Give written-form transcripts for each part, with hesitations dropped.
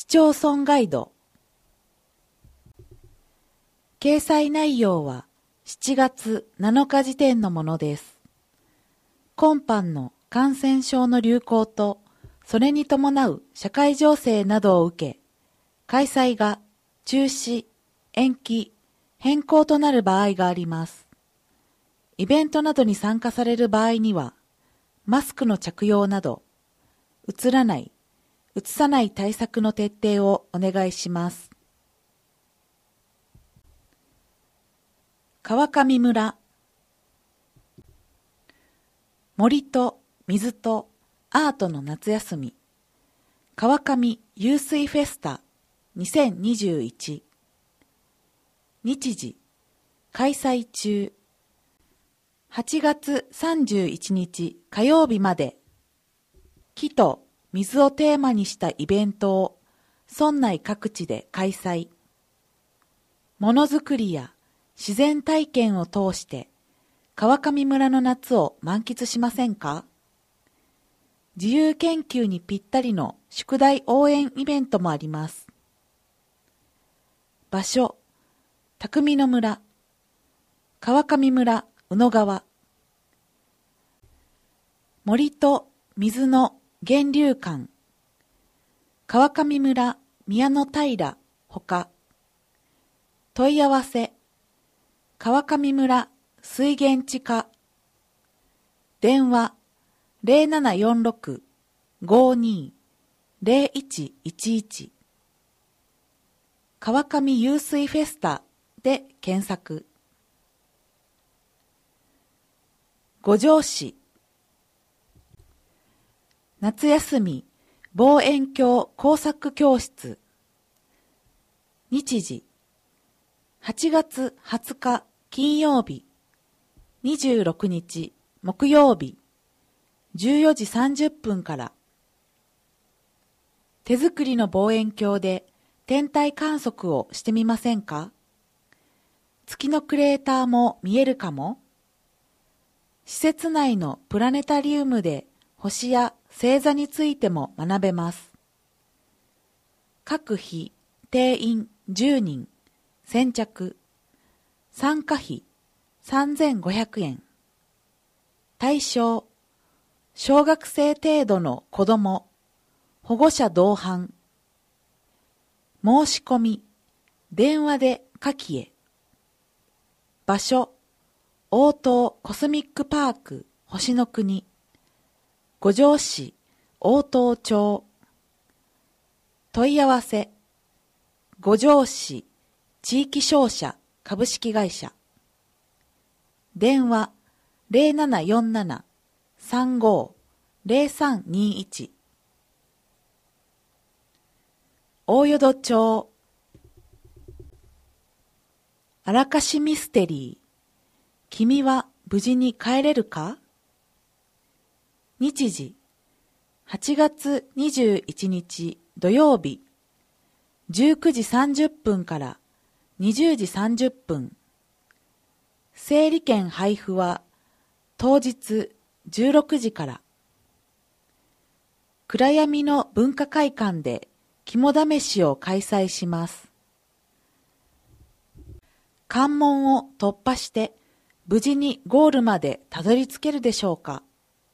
市町村ガイド。掲載内容は7月7日時点のものです。今般の感染症の流行と、それに伴う社会情勢などを受け、開催が中止、延期、変更となる場合があります。イベントなどに参加される場合には、マスクの着用など、うつらない、うつさない対策の徹底をお願いします。川上村。森と水とアートの夏休み。川上湧水フェスタ2021。日時、開催中。8月31日火曜日まで。木と水をテーマにしたイベントを村内各地で開催。ものづくりや自然体験を通して川上村の夏を満喫しませんか？自由研究にぴったりの宿題応援イベントもあります。場所、匠の村、川上村宇野川。森と水の源流館、川上村宮の平ほか。問い合わせ、川上村水源地課。電話0746-52-0111。川上湧水フェスタで検索。五条市。夏休み望遠鏡工作教室。日時、8月20日金曜日、26日木曜日、14時30分から。手作りの望遠鏡で天体観測をしてみませんか？月のクレーターも見えるかも？施設内のプラネタリウムで星や星座についても学べます。各日定員10人、先着。参加費3500円。対象、小学生程度の子ども、保護者同伴。申し込み、電話で下記へ。場所、大東コスミックパーク星の国。五条市大東町。問い合わせ、五条市地域商社株式会社。電話0747-35-0321。大淀町。あらかしミステリー。君は無事に帰れるか？日時、8月21日土曜日、19時30分から20時30分。整理券配布は当日16時から。暗闇の文化会館で肝試しを開催します。関門を突破して無事にゴールまでたどり着けるでしょうか？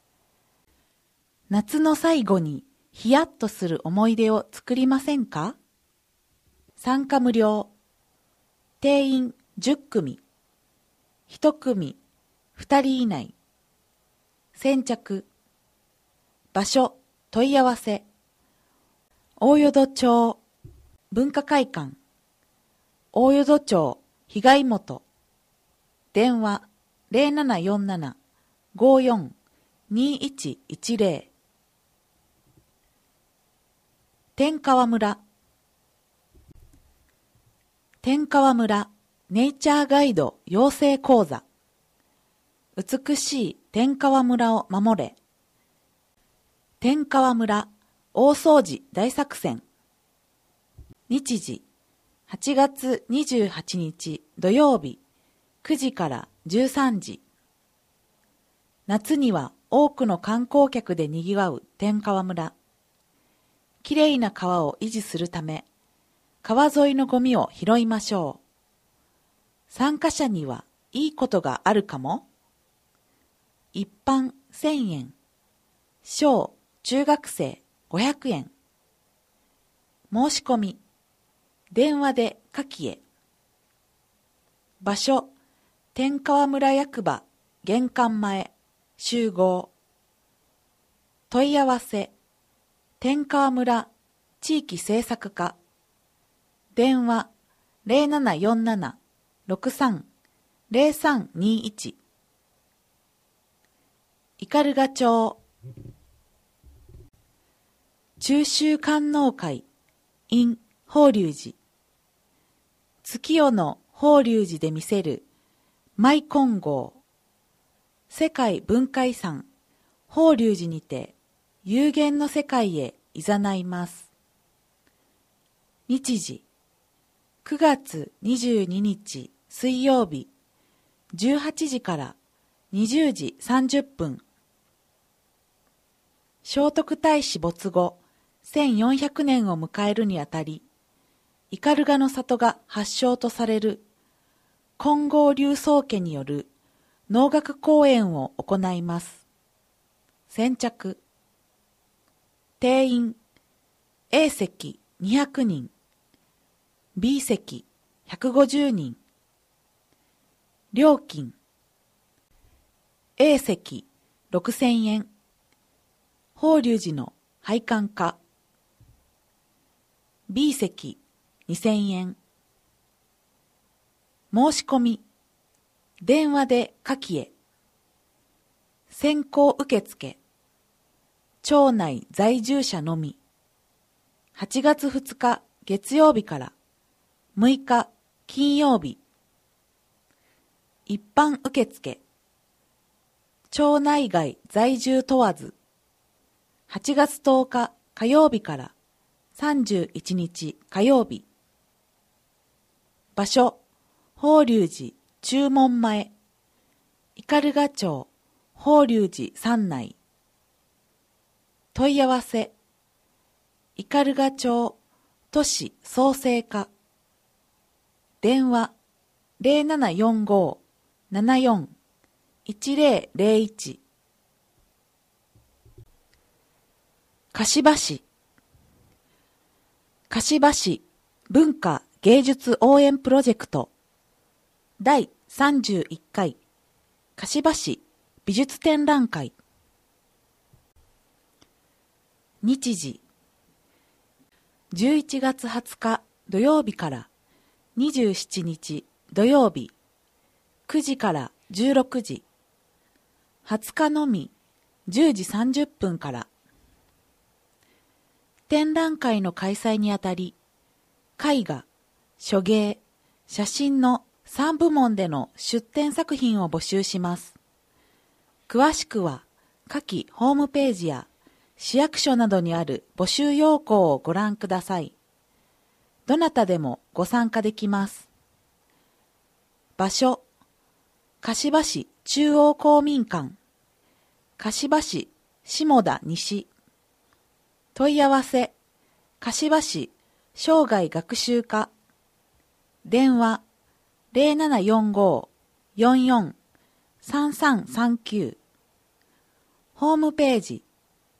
夏の最後にヒヤッとする思い出を作りませんか？参加無料。定員10組。1組2人以内。先着。場所問い合わせ。大淀町文化会館。大淀町被害元。電話0747-54-2110。天川村。天川村ネイチャーガイド養成講座。美しい天川村を守れ。天川村大掃除大作戦。日時、8月28日土曜日、9時から13時。夏には多くの観光客で賑わう天川村。 きれいな川を維持するため、川沿いのゴミを拾いましょう。参加者にはいいことがあるかも。一般1000円、小・中学生500円。申し込み、電話で下記へ。場所、天川村役場玄関前集合。問い合わせ、天川村地域政策課。電話0747-63-0321。斑鳩町中秋観音会 in 法隆寺。月夜の法隆寺で見せる舞金剛。世界文化遺産法隆寺にて有限の世界へいざないます。日時9月22日水曜日18時から20時30分。聖徳太子没後1400年を迎えるにあたり、斑鳩の里が発祥とされる金剛龍宗家による能楽公演を行います。先着。定員 A 席200人、B 席150人。料金 A 席6000円、法隆寺の拝観課。B 席2000円。申し込み、電話で下記へ。先行受付、町内在住者のみ。8月2日月曜日から6日金曜日。一般受付、町内外在住問わず。8月10日火曜日から31日火曜日。場所、法隆寺中門前、斑鳩町法隆寺山内。問い合わせ、斑鳩町都市創生課。電話0745-74-1001。柏市柏市文化芸術応援プロジェクト第31回柏市美術展覧会。日時11月20日土曜日から27日土曜日9時から16時。20日のみ10時30分から。展覧会の開催にあたり、絵画、書芸、写真の3部門での出展作品を募集します。詳しくは下記ホームページや市役所などにある募集要項をご覧ください。どなたでもご参加できます。場所、柏市中央公民館、柏市下田西。問い合わせ、柏市生涯学習課。電話0745-44-3339。ホームページ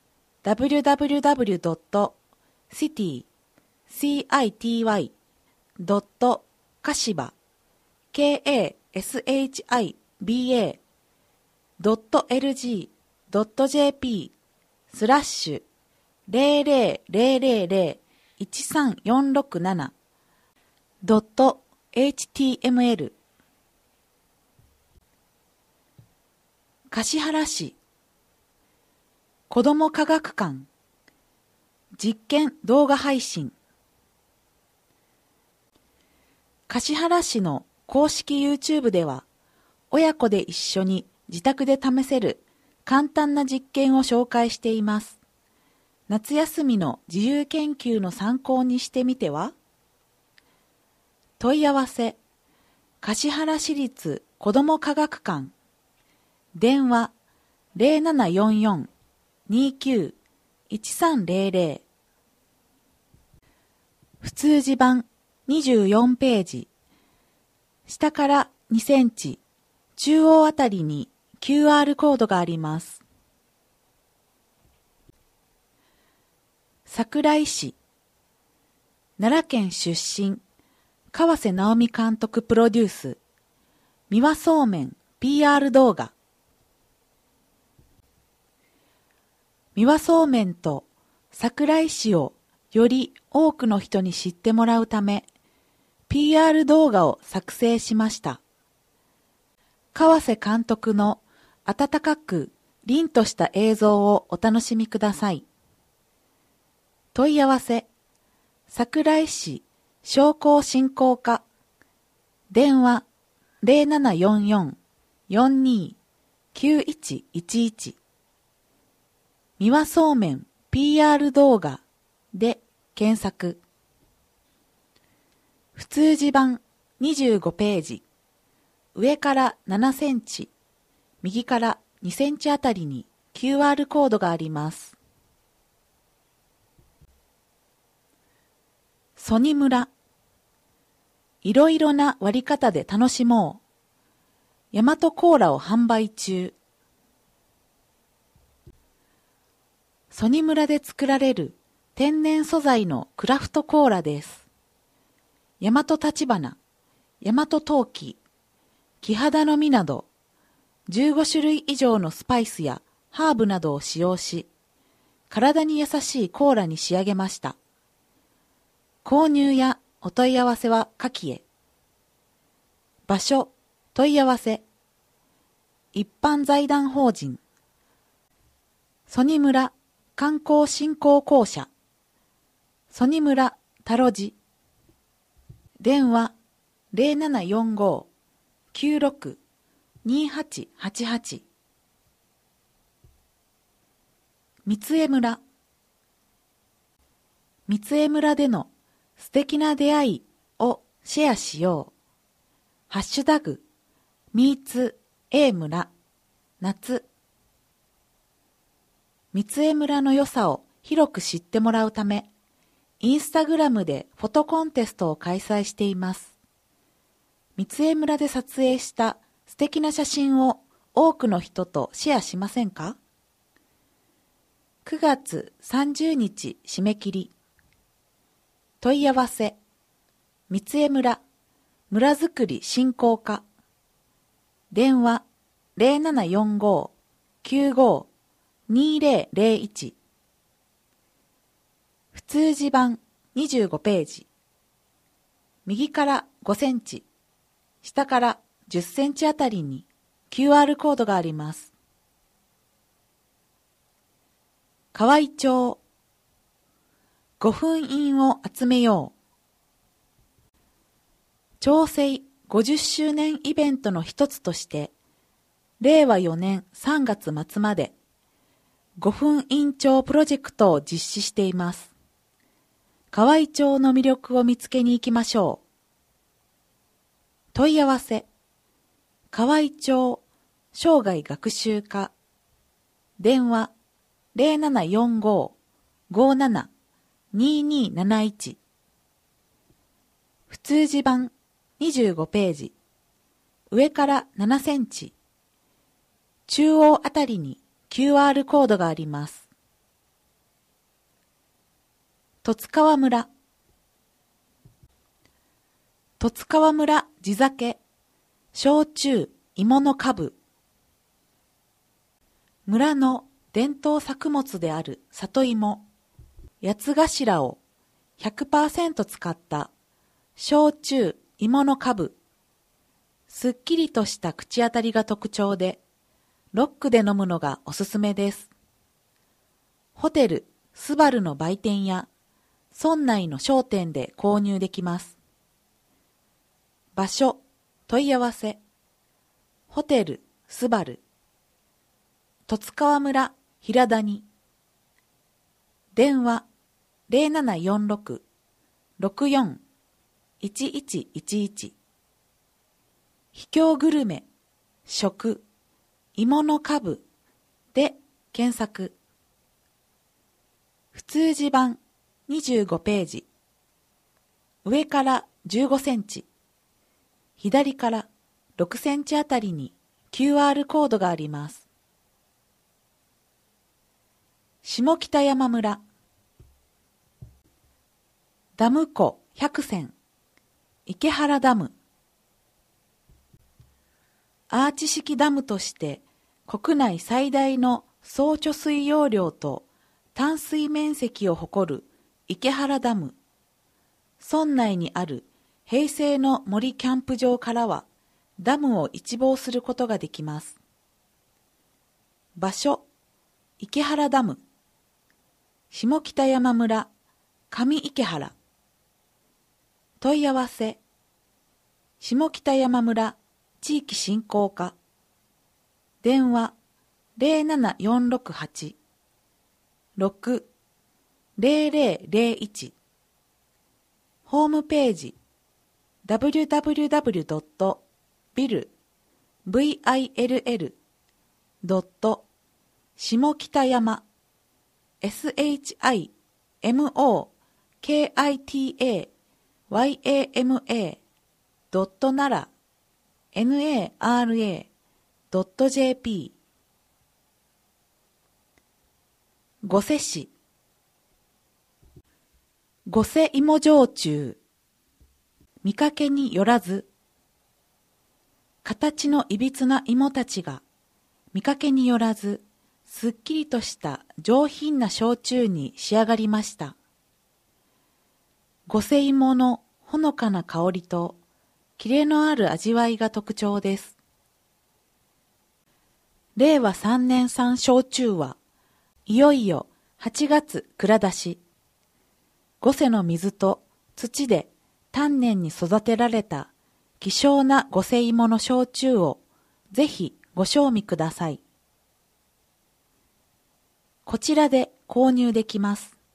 citibank.kashba.lg.jp/000467.html。 橿原市子ども科学館実験動画配信。橿原市の公式 YouTube では、親子で一緒に自宅で試せる簡単な実験を紹介しています。夏休みの自由研究の参考にしてみては？問い合わせ、橿原市立子ども科学館。電話0744-29-1300。 普通字版24ページ。下から2センチ、中央あたりに QR コードがあります。桜井市、奈良県出身、川瀬直美監督プロデュース、三輪そうめん PR 動画。三輪そうめんと桜井市をより多くの人に知ってもらうため、PR 動画を作成しました。川瀬監督の温かく凛とした映像をお楽しみください。問い合わせ、桜井市商工振興課、電話0744-42-9111、三輪そうめん PR 動画で検索。普通字版25ページ、上から7センチ、右から2センチあたりに QR コードがあります。ソニ村、いろいろな割り方で楽しもう。ヤマトコーラを販売中。ソニ村で作られる天然素材のクラフトコーラです。ヤマトタチバナ、ヤマトトウキ、キハダの実など15種類以上のスパイスやハーブなどを使用し、体に優しいコーラに仕上げました。購入やお問い合わせは下記へ。場所、問い合わせ。一般財団法人ソニ村観光振興公社ソニ村田路寺。電話0745-96-2888。三江村、三江村での素敵な出会いをシェアしよう。ハッシュタグ、meets A村、夏。三江村の良さを広く知ってもらうため、インスタグラムでフォトコンテストを開催しています。三江村で撮影した素敵な写真を多くの人とシェアしませんか？ 9 月30日締め切り。問い合わせ、三江村、村づくり振興課。電話0745-95-2001。普通字版25ページ。右から5センチ、下から10センチあたりに QR コードがあります。河合町、御墳印を集めよう。町政50周年イベントの一つとして、令和4年3月末まで、御墳印帳プロジェクトを実施しています。河合町の魅力を見つけに行きましょう。問い合わせ、河合町生涯学習課。電話0745-57-2271。普通字版25ページ。上から7センチ。中央あたりに QR コードがあります。十津川村、十津川村地酒、焼酎芋の株。村の伝統作物である里芋、八つ頭を 100% 使った焼酎芋の株。すっきりとした口当たりが特徴で、ロックで飲むのがおすすめです。ホテルスバルの売店や村内の商店で購入できます。場所、問い合わせ。ホテルスバル、十津川村平谷。電話0746-64-1111。秘境グルメ、食、芋の株で検索。普通字版25ページ。 上から15センチ、左から6センチあたりに QR コードがあります。下北山村ダム湖100選池原ダム。アーチ式ダムとして国内最大の総貯水容量と淡水面積を誇る池原ダム。村内にある平成の森キャンプ場からはダムを一望することができます。場所、池原ダム。下北山村上池原。問い合わせ、下北山村地域振興課。電話07468-60001。ホームページ www.vill.下北山 shimokitayama.nara.jp 御所市御所芋焼酎見かけによらず形のいびつな芋たちが見かけによらずすっきりとした上品な焼酎に仕上がりました。御所芋のほのかな香りとキレのある味わいが特徴です。令和3年産焼酎はいよいよ8月蔵出し。御所の水と土で丹念に育てられた希少な御所芋の焼酎をぜひご賞味ください。こちらで購入できます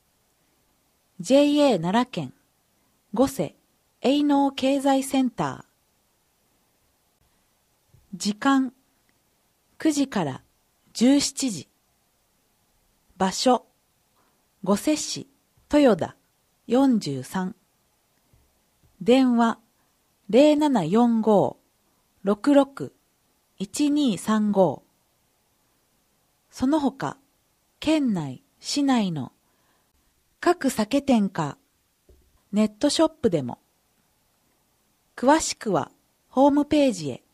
。JA 奈良県御所営農経済センター。時間9時から17時。場所御所市豊田43。電話0745-66-1235。その他県内市内の各酒店かネットショップでも。詳しくはホームページへ。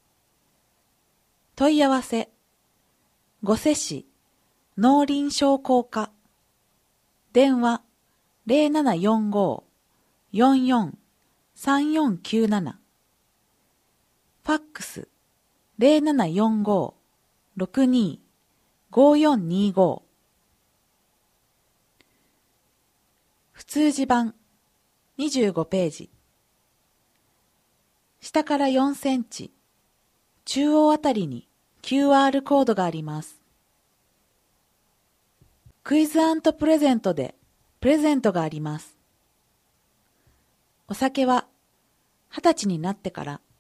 問い合わせ御所市農林商工課。電話0745-443497。ファックス0745-625425。普通字版25ページ。下から4センチ、中央あたりに QR コードがあります。クイズ&プレゼントでプレゼントがあります。お酒は20歳になってから